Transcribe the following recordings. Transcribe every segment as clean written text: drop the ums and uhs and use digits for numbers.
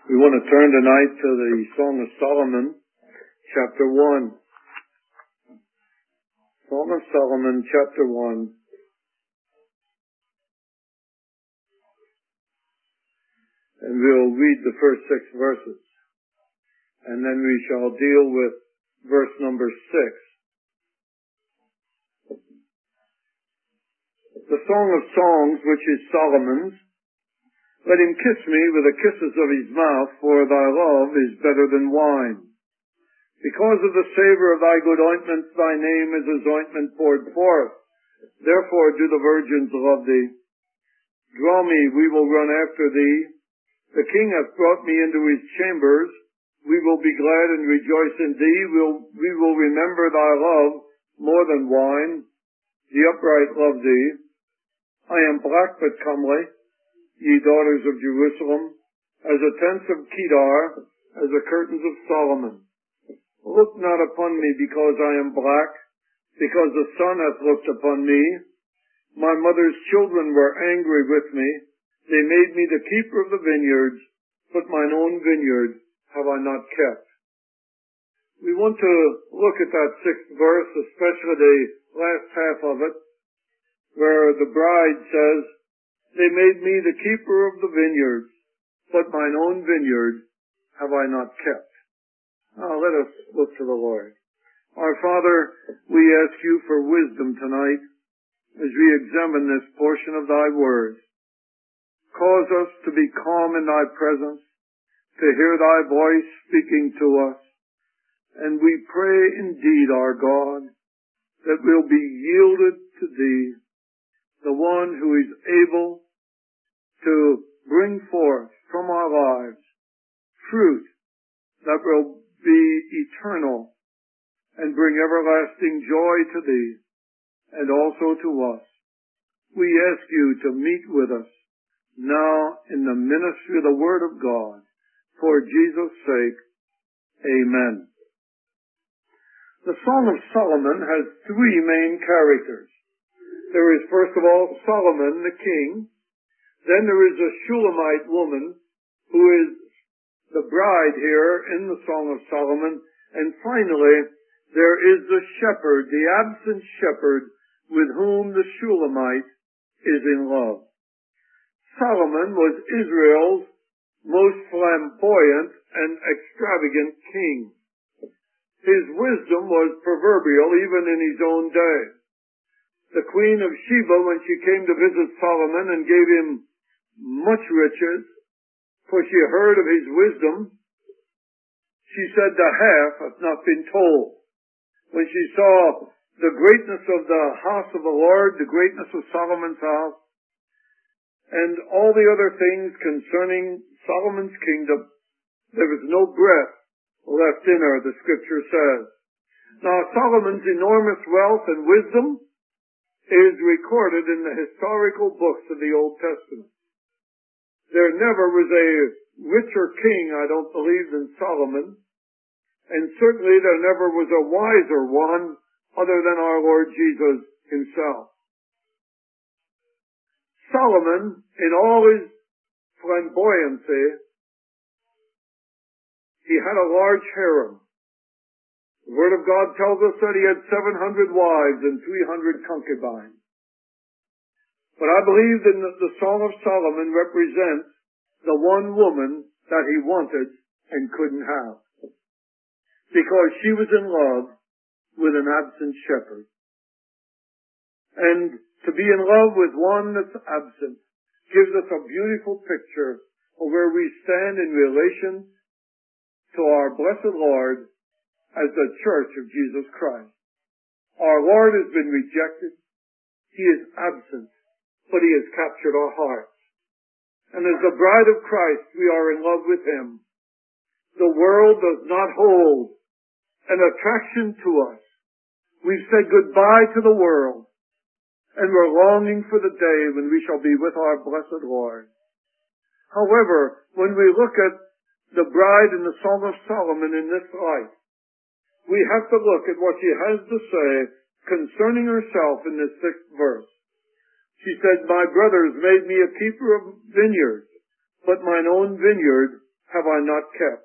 We want to turn tonight to the Song of Solomon, chapter 1. Song of Solomon, chapter 1. And we'll read the first 6 verses. And then we shall deal with verse number 6. The Song of Songs, which is Solomon's. Let him kiss me with the kisses of his mouth, for thy love is better than wine. Because of the savor of thy good ointments, thy name is as ointment poured forth. Therefore do the virgins love thee. Draw me, we will run after thee. The king hath brought me into his chambers. We will be glad and rejoice in thee. We will remember thy love more than wine. The upright love thee. I am black but comely, ye daughters of Jerusalem, as the tents of Kedar, as the curtains of Solomon. Look not upon me because I am black, because the sun hath looked upon me. My mother's children were angry with me. They made me the keeper of the vineyards, but mine own vineyard have I not kept. We want to look at that 6th verse, especially the last half of it, where the bride says, they made me the keeper of the vineyards, but mine own vineyard have I not kept. Now let us look to the Lord. Our Father, we ask you for wisdom tonight as we examine this portion of thy word. Cause us to be calm in thy presence, to hear thy voice speaking to us. And we pray indeed, our God, that we'll be yielded to thee, the one who is able to bring forth from our lives fruit that will be eternal and bring everlasting joy to thee and also to us. We ask you to meet with us now in the ministry of the Word of God. For Jesus' sake, amen. The Song of Solomon has 3 main characters. There is, first of all, Solomon, the king. Then there is a Shulamite woman who is the bride here in the Song of Solomon. And finally, there is the shepherd, the absent shepherd, with whom the Shulamite is in love. Solomon was Israel's most flamboyant and extravagant king. His wisdom was proverbial even in his own day. The Queen of Sheba, when she came to visit Solomon and gave him much riches, for she heard of his wisdom, she said, the half hath not been told. When she saw the greatness of the house of the Lord, the greatness of Solomon's house, and all the other things concerning Solomon's kingdom, there was no breath left in her, the scripture says. Now, Solomon's enormous wealth and wisdom is recorded in the historical books of the Old Testament. There never was a richer king, I don't believe, than Solomon, and certainly there never was a wiser one other than our Lord Jesus himself. Solomon, in all his flamboyancy, he had a large harem. The Word of God tells us that he had 700 wives and 300 concubines. But I believe that the Song of Solomon represents the one woman that he wanted and couldn't have. Because she was in love with an absent shepherd. And to be in love with one that's absent gives us a beautiful picture of where we stand in relation to our blessed Lord as the Church of Jesus Christ. Our Lord has been rejected. He is absent, but he has captured our hearts. And as the bride of Christ, we are in love with him. The world does not hold an attraction to us. We've said goodbye to the world, and we're longing for the day when we shall be with our blessed Lord. However, when we look at the bride in the Song of Solomon in this light, we have to look at what she has to say concerning herself in this 6th verse. She said, my brothers made me a keeper of vineyards, but mine own vineyard have I not kept?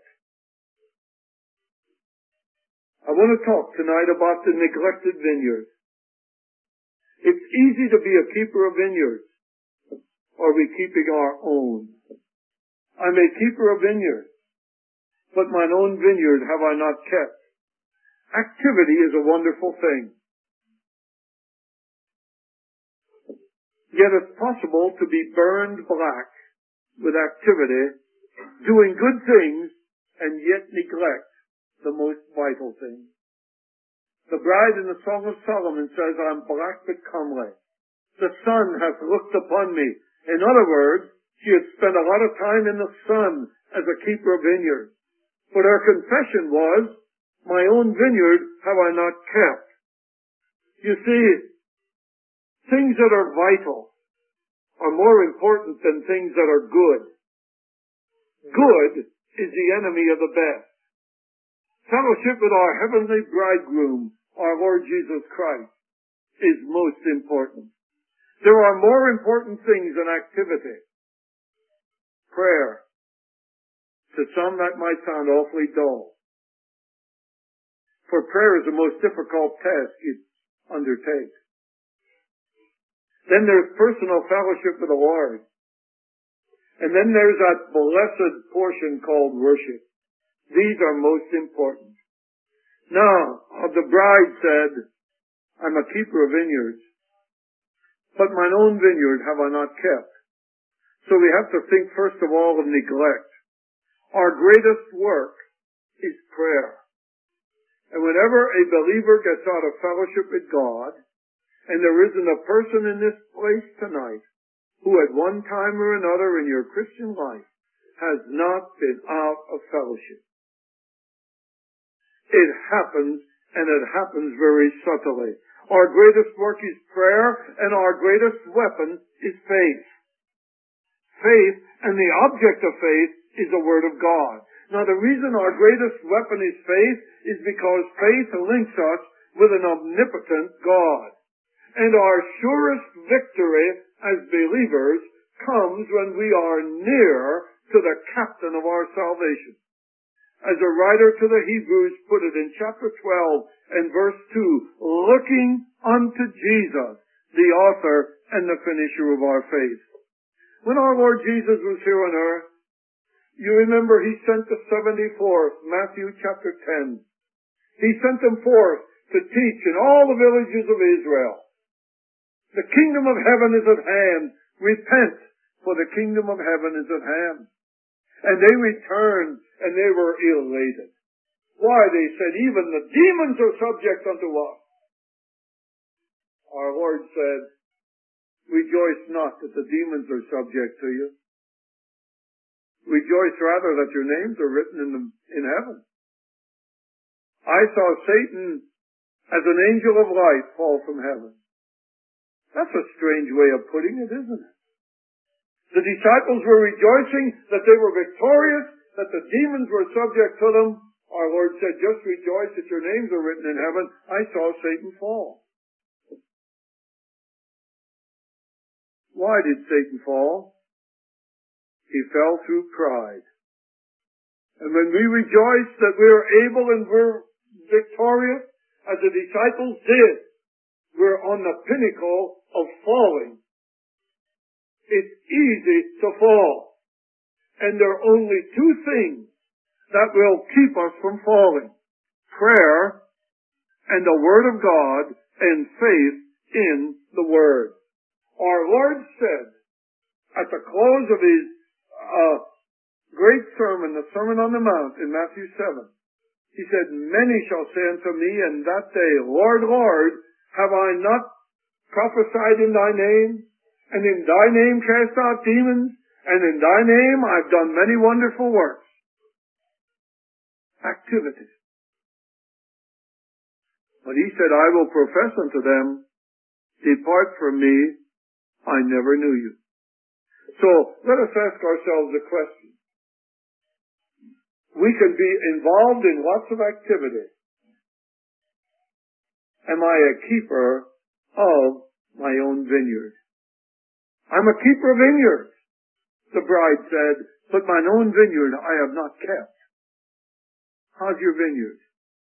I want to talk tonight about the neglected vineyard. It's easy to be a keeper of vineyards. Are we keeping our own? I'm a keeper of vineyards, but mine own vineyard have I not kept. Activity is a wonderful thing. Yet it's possible to be burned black with activity, doing good things, and yet neglect the most vital thing. The bride in the Song of Solomon says, I'm black but comely. The sun hath looked upon me. In other words, she had spent a lot of time in the sun as a keeper of vineyards. But her confession was, my own vineyard have I not kept. You see, things that are vital are more important than things that are good. Good is the enemy of the best. Fellowship with our heavenly bridegroom, our Lord Jesus Christ, is most important. There are more important things than activity. Prayer. To some that might sound awfully dull. For prayer is the most difficult task you undertake. Then there's personal fellowship with the Lord. And then there's that blessed portion called worship. These are most important. Now, the bride said, I'm a keeper of vineyards, but mine own vineyard have I not kept. So we have to think first of all of neglect. Our greatest work is prayer. And whenever a believer gets out of fellowship with God, and there isn't a person in this place tonight who at one time or another in your Christian life has not been out of fellowship. It happens, and it happens very subtly. Our greatest work is prayer, and our greatest weapon is faith. Faith, and the object of faith, is the Word of God. Now the reason our greatest weapon is faith is because faith links us with an omnipotent God. And our surest victory as believers comes when we are near to the captain of our salvation. As a writer to the Hebrews put it in chapter 12 and verse 2, looking unto Jesus, the author and the finisher of our faith. When our Lord Jesus was here on earth, you remember he sent the 74th, Matthew chapter 10. He sent them forth to teach in all the villages of Israel. The kingdom of heaven is at hand. Repent, for the kingdom of heaven is at hand. And they returned, and they were elated. Why, they said, even the demons are subject unto us. Our Lord said, rejoice not that the demons are subject to you. Rejoice rather that your names are written in heaven. I saw Satan as an angel of light fall from heaven. That's a strange way of putting it, isn't it? The disciples were rejoicing that they were victorious, that the demons were subject to them. Our Lord said, just rejoice that your names are written in heaven. I saw Satan fall. Why did Satan fall? He fell through pride. And when we rejoice that we're able and we're victorious, as the disciples did, we're on the pinnacle of falling. It's easy to fall. And there are only two things that will keep us from falling. Prayer and the Word of God and faith in the Word. Our Lord said at the close of his great sermon, the Sermon on the Mount in Matthew 7, he said, many shall say unto me in that day, Lord, Lord, have I not prophesied in thy name, and in thy name cast out demons, and in thy name I've done many wonderful works. Activity. But he said, I will profess unto them, depart from me, I never knew you. So let us ask ourselves a question. We can be involved in lots of activity. Am I a keeper of my own vineyard? I'm a keeper of vineyards. The bride said, but mine own vineyard I have not kept. How's your vineyard?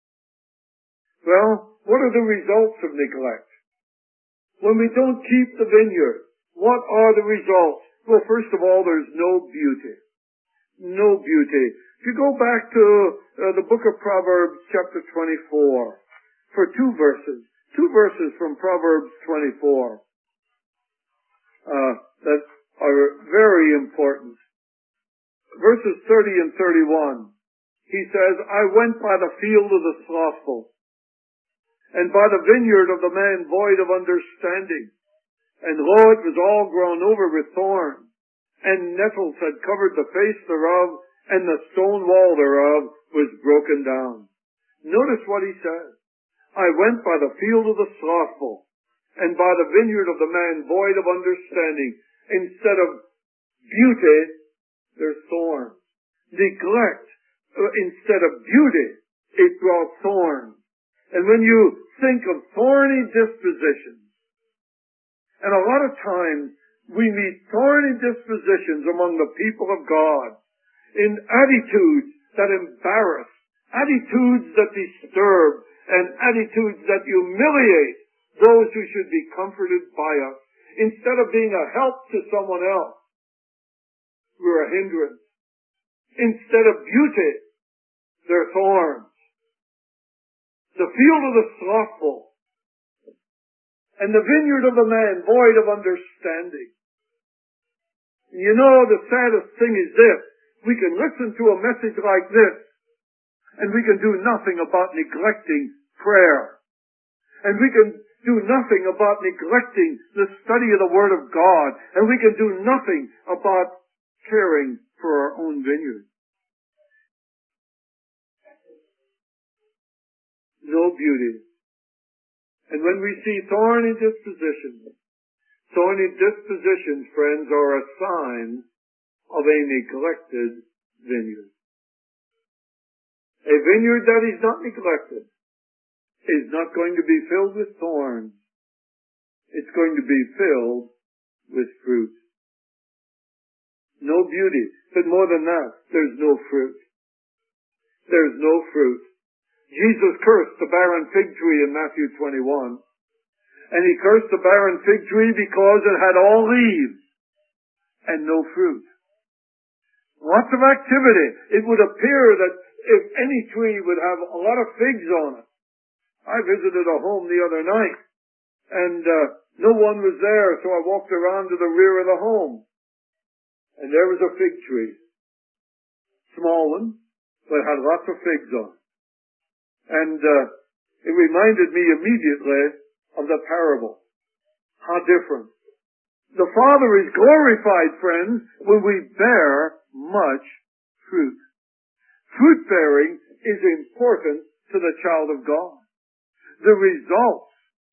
Well, what are the results of neglect? When we don't keep the vineyard, what are the results? Well, first of all, there's no beauty. No beauty. If you go back to the book of Proverbs, chapter 24, for two verses from Proverbs 24, that are very important. Verses 30 and 31, he says, I went by the field of the slothful, and by the vineyard of the man void of understanding. And lo, it was all grown over with thorns, and nettles had covered the face thereof, and the stone wall thereof was broken down. Notice what he says. I went by the field of the slothful, and by the vineyard of the man void of understanding. Instead of beauty, there's thorns. Neglect, instead of beauty, it brought thorns. And when you think of thorny dispositions, and a lot of times we meet thorny dispositions among the people of God in attitudes that embarrass, attitudes that disturb, and attitudes that humiliate those who should be comforted by us. Instead of being a help to someone else, we're a hindrance. Instead of beauty, they're thorns. The field of the slothful, and the vineyard of the man void of understanding. You know, the saddest thing is this. We can listen to a message like this, and we can do nothing about neglecting prayer. And we can do nothing about neglecting the study of the Word of God. And we can do nothing about caring for our own vineyard. No beauty. And when we see thorny dispositions, friends, are a sign of a neglected vineyard. A vineyard that is not neglected is not going to be filled with thorns. It's going to be filled with fruit. No beauty. But more than that, there's no fruit. There's no fruit. Jesus cursed the barren fig tree in Matthew 21. And he cursed the barren fig tree because it had all leaves and no fruit. Lots of activity. It would appear that if any tree would have a lot of figs on it. I visited a home the other night, and no one was there, so I walked around to the rear of the home. And there was a fig tree. Small one, but had lots of figs on it. And it reminded me immediately of the parable. How different. The Father is glorified, friends, when we bear much fruit. Fruit bearing is important to the child of God. The results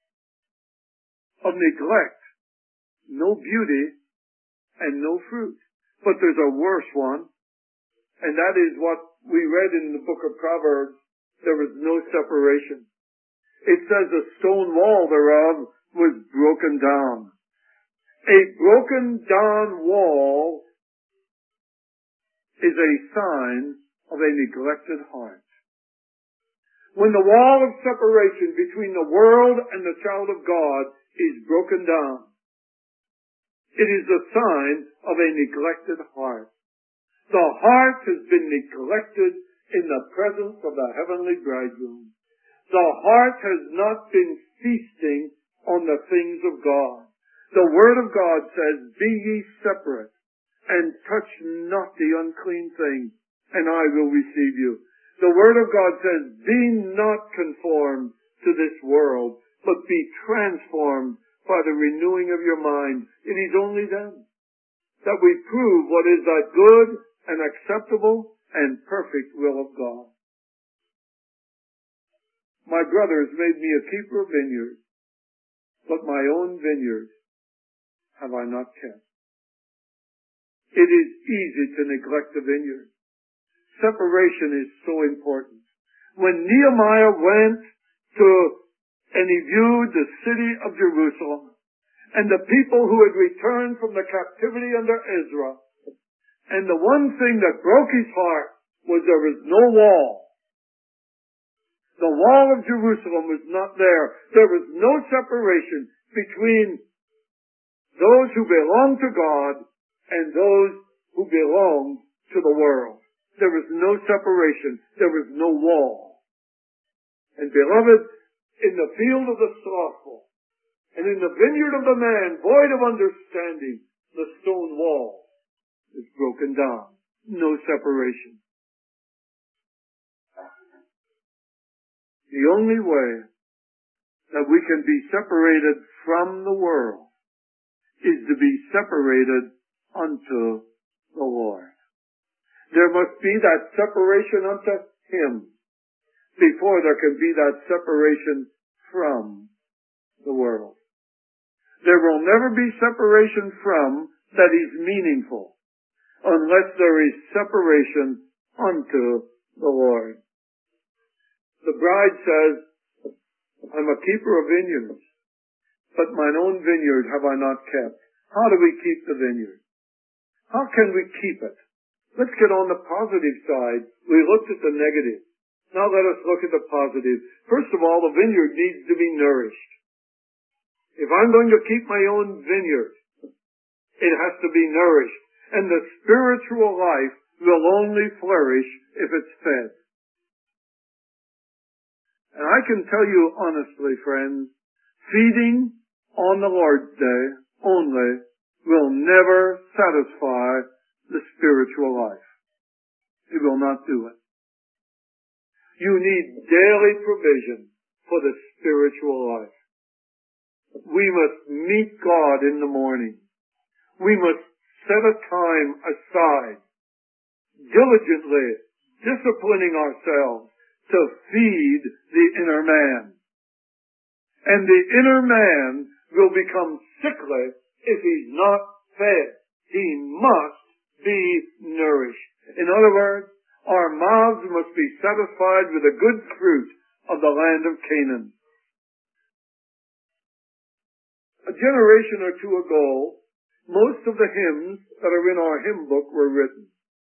of neglect, no beauty and no fruit. But there's a worse one, and that is what we read in the book of Proverbs. There was no separation. It says the stone wall thereof was broken down. A broken down wall is a sign of a neglected heart. When the wall of separation between the world and the child of God is broken down, it is a sign of a neglected heart. The heart has been neglected in the presence of the heavenly bridegroom. The heart has not been feasting on the things of God. The Word of God says, be ye separate, and touch not the unclean thing, and I will receive you. The Word of God says, be not conformed to this world, but be transformed by the renewing of your mind. It is only then that we prove what is that good and acceptable and perfect will of God. My brothers made me a keeper of vineyards, but my own vineyard have I not kept. It is easy to neglect the vineyard. Separation is so important. When Nehemiah went and he viewed the city of Jerusalem and the people who had returned from the captivity under Ezra, And the one thing that broke his heart was there was no wall. The wall of Jerusalem was not there. There was no separation between those who belong to God and those who belong to the world. There was no separation. There was no wall. And beloved, in the field of the slothful, and in the vineyard of the man void of understanding, the stone wall is broken down. No separation. The only way that we can be separated from the world is to be separated unto the Lord. There must be that separation unto Him before there can be that separation from the world. There will never be separation from that is meaningful unless there is separation unto the Lord. The bride says, I'm a keeper of vineyards, but mine own vineyard have I not kept. How do we keep the vineyard? How can we keep it? Let's get on the positive side. We looked at the negative. Now let us look at the positive. First of all, the vineyard needs to be nourished. If I'm going to keep my own vineyard, it has to be nourished. And the spiritual life will only flourish if it's fed. And I can tell you honestly, friends, feeding on the Lord's Day only will never satisfy the spiritual life. It will not do it. You need daily provision for the spiritual life. We must meet God in the morning. We must set a time aside, diligently disciplining ourselves to feed the inner man. And the inner man will become sickly if he's not fed. He must be nourished. In other words, our mouths must be satisfied with the good fruit of the land of Canaan. A generation or two ago, most of the hymns that are in our hymn book were written.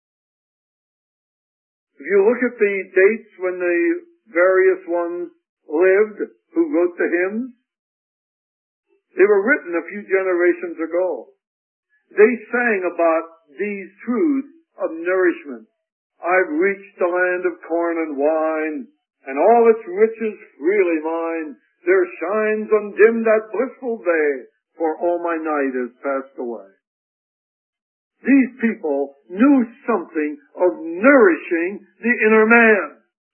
If you look at the dates when the various ones lived who wrote the hymns, they were written a few generations ago. They sang about these truths of nourishment. I've reached the land of corn and wine, and all its riches freely mine. There shines undimmed that blissful day, for all my night has passed away. These people knew something of nourishing the inner man.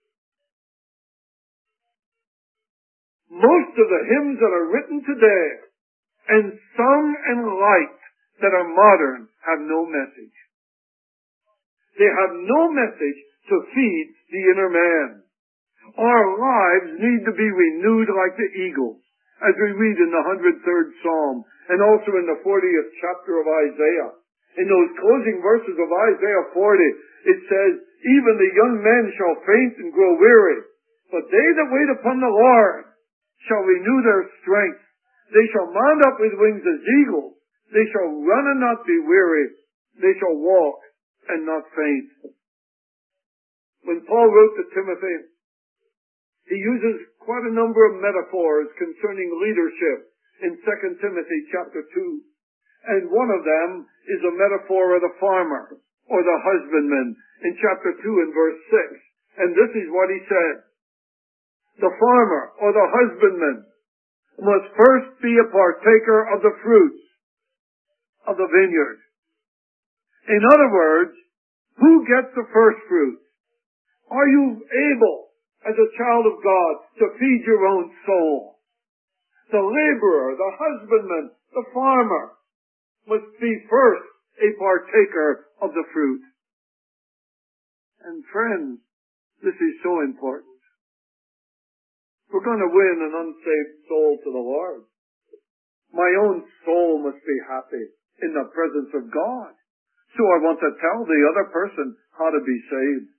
Most of the hymns that are written today and sung and liked that are modern have no message. They have no message to feed the inner man. Our lives need to be renewed like the eagles, as we read in the 103rd Psalm and also in the 40th chapter of Isaiah. In those closing verses of Isaiah 40, it says, even the young men shall faint and grow weary, but they that wait upon the Lord shall renew their strength. They shall mount up with wings as eagles. They shall run and not be weary. They shall walk and not faint. When Paul wrote to Timothy, he uses quite a number of metaphors concerning leadership in 2 Timothy chapter 2. And one of them is a metaphor of the farmer or the husbandman in chapter 2 and verse 6. And this is what he said. The farmer or the husbandman must first be a partaker of the fruits of the vineyard. In other words, who gets the first fruits? Are you able, as a child of God, to feed your own soul? The laborer, the husbandman, the farmer must be first a partaker of the fruit. And friends, this is so important. We're going to win an unsaved soul to the Lord. My own soul must be happy in the presence of God. So I want to tell the other person how to be saved.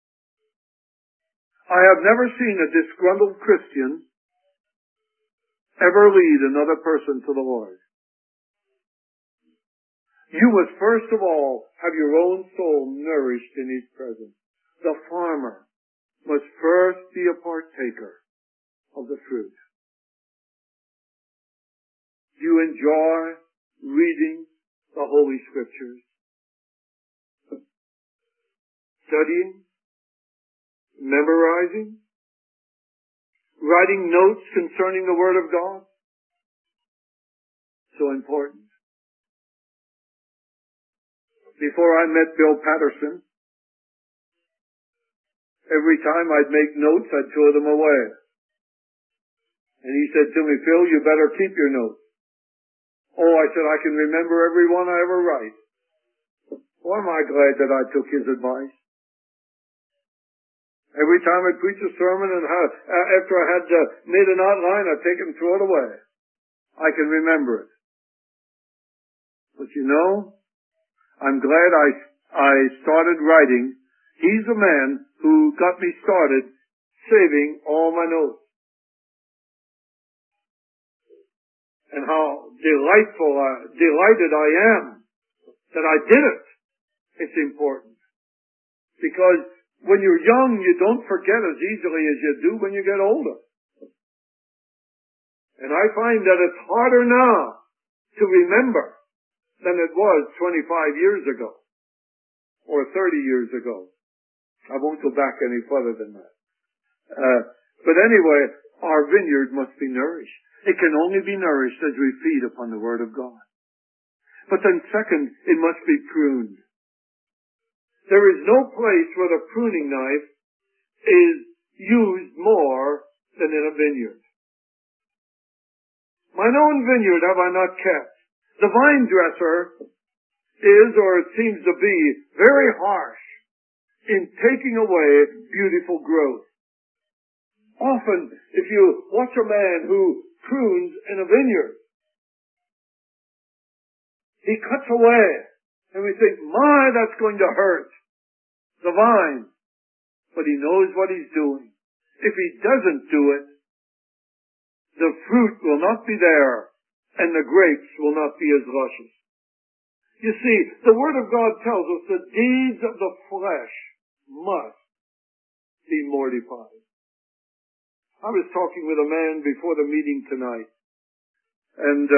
I have never seen a disgruntled Christian ever lead another person to the Lord. You must first of all have your own soul nourished in His presence. The farmer must first be a partaker of the fruit. Do you enjoy reading the Holy Scriptures? Studying? Memorizing? Writing notes concerning the Word of God? So important. Before I met Bill Patterson, every time I'd make notes, I'd throw them away. And he said to me, Phil, you better keep your notes. Oh, I said, I can remember every one I ever write. Well, am I glad that I took his advice? Every time I'd preach a sermon and after I had made an outline, I'd take it and throw it away. I can remember it. But you know, I'm glad I started writing. He's the man who got me started saving all my notes. And how delighted I am that I did it. It's important. Because when you're young, you don't forget as easily as you do when you get older. And I find that it's harder now to remember than it was 25 years ago or 30 years ago. I won't go back any further than that. But anyway, our vineyard must be nourished. It can only be nourished as we feed upon the Word of God. But then second, it must be pruned. There is no place where the pruning knife is used more than in a vineyard. Mine own vineyard have I not kept. The vine dresser is, or it seems to be, very harsh in taking away beautiful growth. Often, if you watch a man who prunes in a vineyard, he cuts away, and we think, my, that's going to hurt the vine. But he knows what he's doing. If he doesn't do it, the fruit will not be there, and the grapes will not be as luscious. You see, the Word of God tells us the deeds of the flesh must be mortified. I was talking with a man before the meeting tonight, and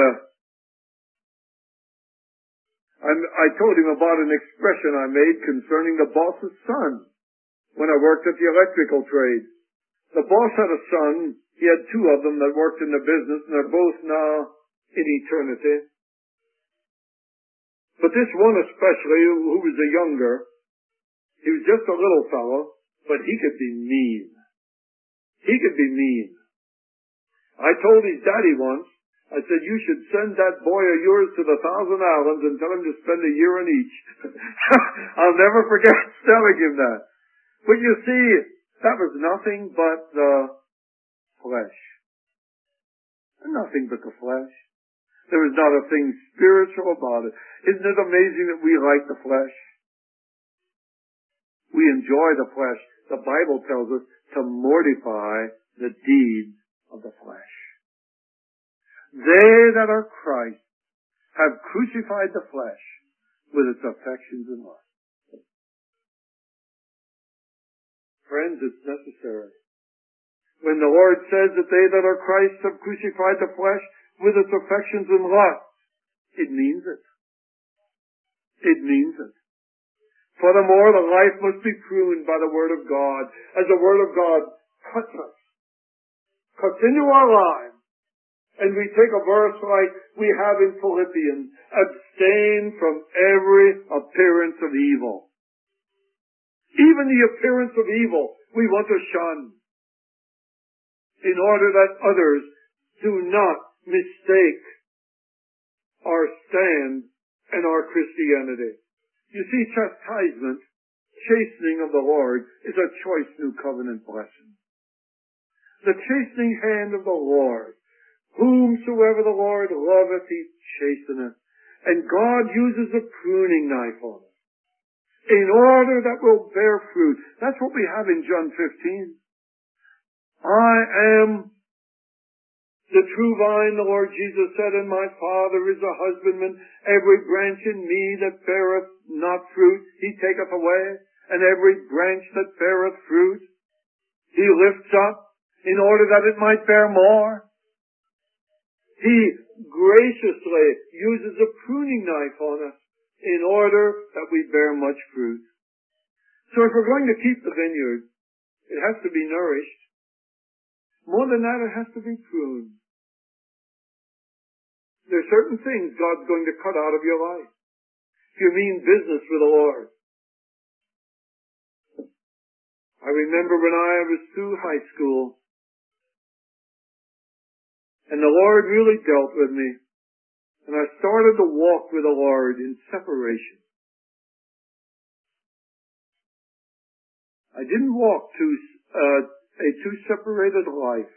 I told him about an expression I made concerning the boss's son when I worked at the electrical trade. The boss had a son. He had two of them that worked in the business, and they're both now in eternity. But this one especially, who was the younger, he was just a little fellow, but he could be mean. He could be mean. I told his daddy once, I said, you should send that boy of yours to the Thousand Islands and tell him to spend a year in each. I'll never forget telling him that. But you see, that was nothing but the flesh. Nothing but the flesh. There was not a thing spiritual about it. Isn't it amazing that we like the flesh? We enjoy the flesh. The Bible tells us to mortify the deeds of the flesh. They that are Christ have crucified the flesh with its affections and lusts. Friends, it's necessary. When the Lord says that they that are Christ have crucified the flesh with its affections and lusts, it means it. It means it. Furthermore, the life must be pruned by the Word of God, as the Word of God cuts us, cuts into our lives. And we take a verse like we have in Philippians, abstain from every appearance of evil. Even the appearance of evil we want to shun, in order that others do not mistake our stand and our Christianity. You see, chastisement, chastening of the Lord, is a choice new covenant blessing. The chastening hand of the Lord, whomsoever the Lord loveth, he chasteneth. And God uses a pruning knife on us, in order that we'll bear fruit. That's what we have in John 15. I am The true vine, the Lord Jesus said, and my Father is a husbandman. Every branch in me that beareth not fruit, he taketh away. And every branch that beareth fruit, he lifts up in order that it might bear more. He graciously uses a pruning knife on us in order that we bear much fruit. So if we're going to keep the vineyard, it has to be nourished. More than that, it has to be pruned. There are certain things God's going to cut out of your life if you mean business with the Lord. I remember when I was through high school, and the Lord really dealt with me, and I started to walk with the Lord in separation. I didn't walk a too separated life.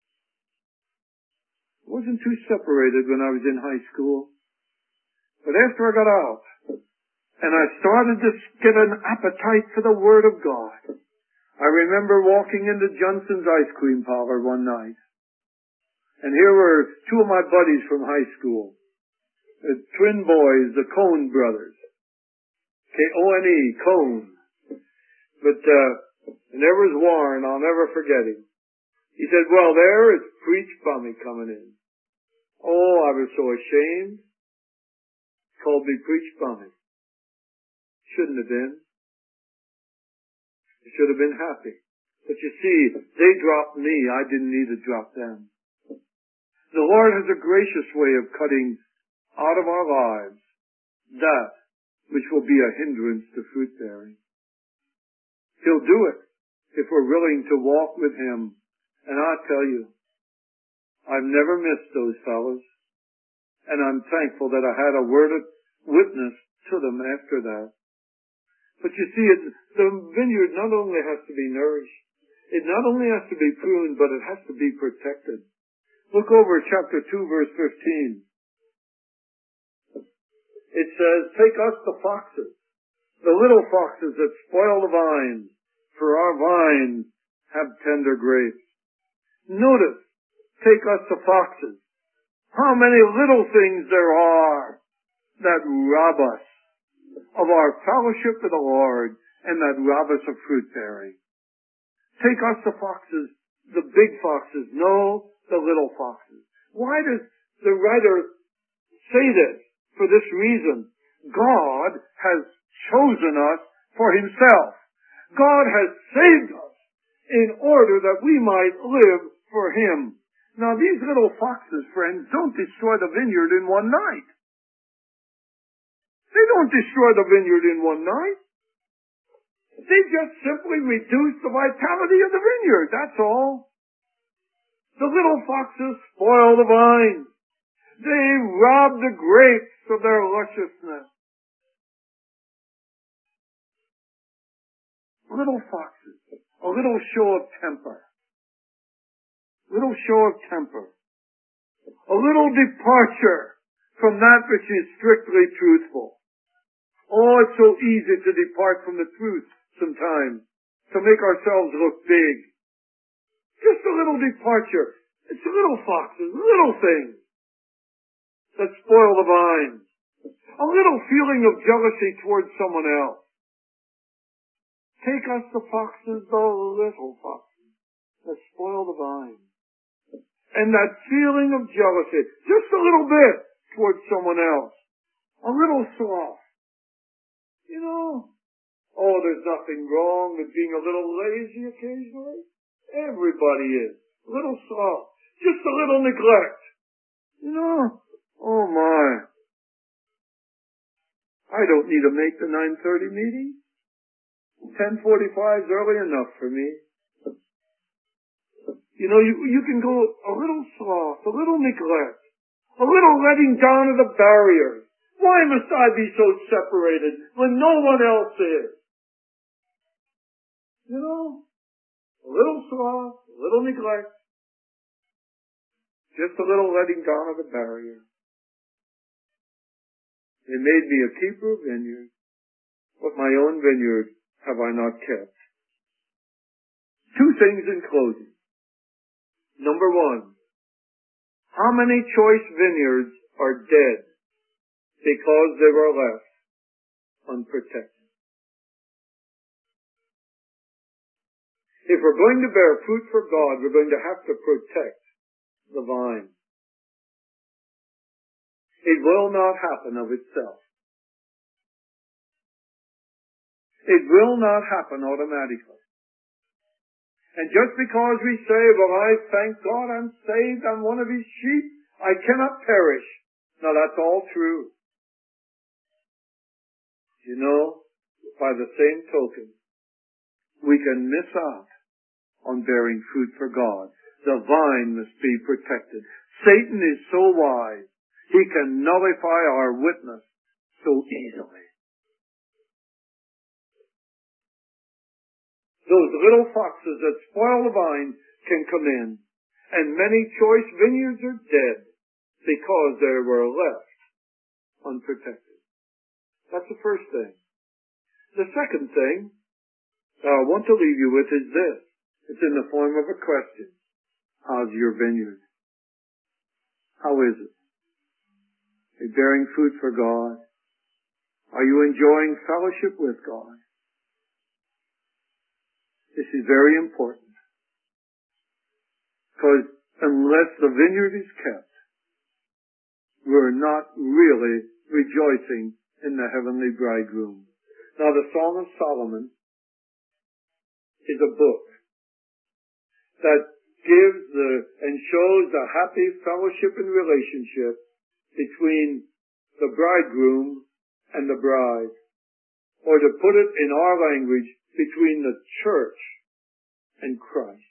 I wasn't too separated when I was in high school. But after I got out, and I started to get an appetite for the Word of God, I remember walking into Johnson's ice cream parlor one night. And here were two of my buddies from high school, the twin boys, the Cohn brothers. K-O-N-E, Cohn. But, and there was Warren, I'll never forget him. He said, well, there is Preach Bummy coming in. Oh, I was so ashamed. He called me Preach Bummy. Shouldn't have been. I should have been happy. But you see, they dropped me. I didn't need to drop them. The Lord has a gracious way of cutting out of our lives that which will be a hindrance to fruit bearing. He'll do it if we're willing to walk with Him. And I tell you, I've never missed those fellows. And I'm thankful that I had a word of witness to them after that. But you see, the vineyard not only has to be nourished, it not only has to be pruned, but it has to be protected. Look over chapter 2, verse 15. It says, take us the foxes, the little foxes that spoil the vines, for our vines have tender grapes. Notice, take us the foxes. How many little things there are that rob us of our fellowship with the Lord and that rob us of fruit bearing. Take us the foxes, the big foxes, no, the little foxes. Why does the writer say this? For this reason. God has chosen us for Himself. God has saved us in order that we might live for Him. Now these little foxes, friends, don't destroy the vineyard in one night. They don't destroy the vineyard in one night. They just simply reduce the vitality of the vineyard, that's all. The little foxes spoil the vine. They rob the grapes of their lusciousness. Little foxes, a little show of temper. Little show of temper. A little departure from that which is strictly truthful. Oh, it's so easy to depart from the truth sometimes, to make ourselves look big. Just a little departure. It's little foxes, little things that spoil the vine. A little feeling of jealousy towards someone else. Take us the foxes, the little foxes that spoil the vine. And that feeling of jealousy, just a little bit towards someone else. A little soft. You know, oh, there's nothing wrong with being a little lazy occasionally. Everybody is. A little soft. Just a little neglect. You know, oh my. I don't need to make the 9:30 meeting. 10:45 is early enough for me. You know, you can go a little soft, a little neglect, a little letting down of the barriers. Why must I be so separated when no one else is? You know, a little soft, a little neglect, just a little letting down of the barrier. They made me a keeper of vineyard, but my own vineyard have I not kept. Two things in closing. Number one, How many choice vineyards are dead because they were left unprotected? If we're going to bear fruit for God, we're going to have to protect the vine. It will not happen of itself. It will not happen automatically. And just because we say, well, I thank God I'm saved, I'm one of His sheep, I cannot perish. Now that's all true. You know, by the same token, we can miss out on bearing fruit for God. The vine must be protected. Satan is so wise, he can nullify our witness so easily. Those little foxes that spoil the vine can come in, and many choice vineyards are dead because they were left unprotected. That's the first thing. The second thing that I want to leave you with is this. It's in the form of a question. How's your vineyard? How is it? Are you bearing fruit for God? Are you enjoying fellowship with God? This is very important. Because unless the vineyard is kept, we're not really rejoicing in the heavenly bridegroom. Now the Song of Solomon is a book that gives and shows the happy fellowship and relationship between the bridegroom and the bride. Or to put it in our language, between the church and Christ.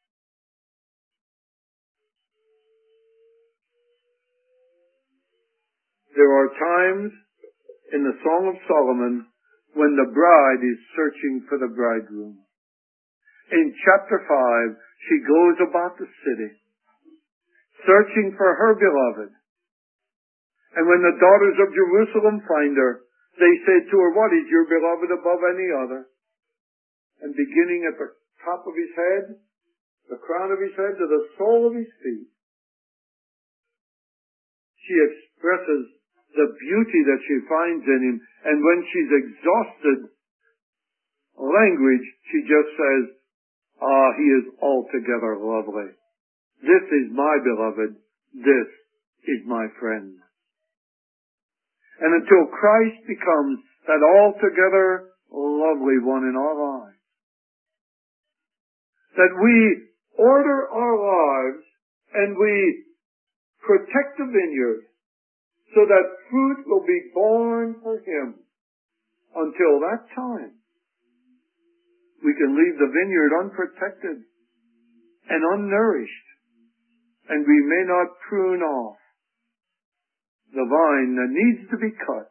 There are times in the Song of Solomon when the bride is searching for the bridegroom. In chapter 5, she goes about the city, searching for her beloved. And when the daughters of Jerusalem find her, they say to her, what is your beloved above any other? And beginning at the top of his head, the crown of his head to the sole of his feet, she expresses the beauty that she finds in him. And when she's exhausted language, she just says, he is altogether lovely. This is my beloved. This is my friend. And until Christ becomes that altogether lovely one in our lives, that we order our lives and we protect the vineyard so that fruit will be born for Him. Until that time, we can leave the vineyard unprotected and unnourished, and we may not prune off the vine that needs to be cut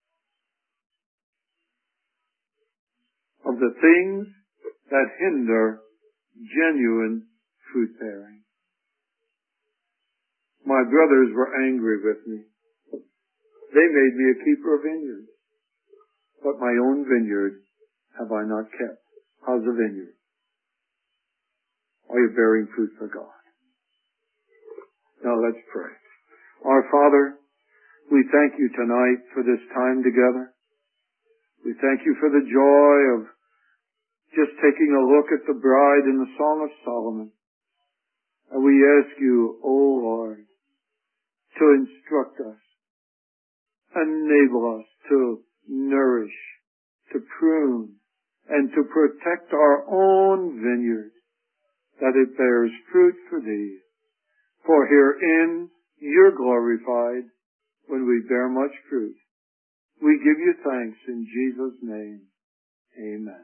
of the things that hinder genuine fruit bearing. My brothers were angry with me. They made me a keeper of vineyards. But my own vineyard have I not kept. How's the vineyard? Are you bearing fruit for God? Now let's pray. Our Father, we thank you tonight for this time together. We thank you for the joy of just taking a look at the bride in the Song of Solomon. And we ask you, O Lord, to instruct us, enable us to nourish, to prune, and to protect our own vineyard, that it bears fruit for Thee. For herein You're glorified when we bear much fruit. We give you thanks in Jesus' name. Amen.